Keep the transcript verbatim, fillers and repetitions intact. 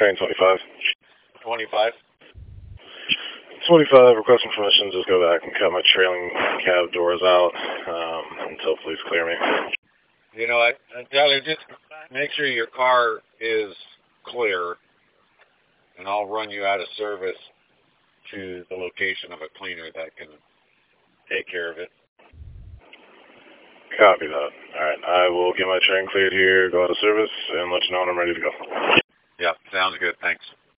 Train twenty-five. twenty-five? twenty-five, requesting permission, just go back and cut my trailing cab doors out um, until police clear me. You know, I, I tell you, just make sure your car is clear, and I'll run you out of service to the location of a cleaner that can take care of it. Copy that. All right, I will get my train cleared here, go out of service, and let you know when I'm ready to go. Yeah, sounds good. Thanks.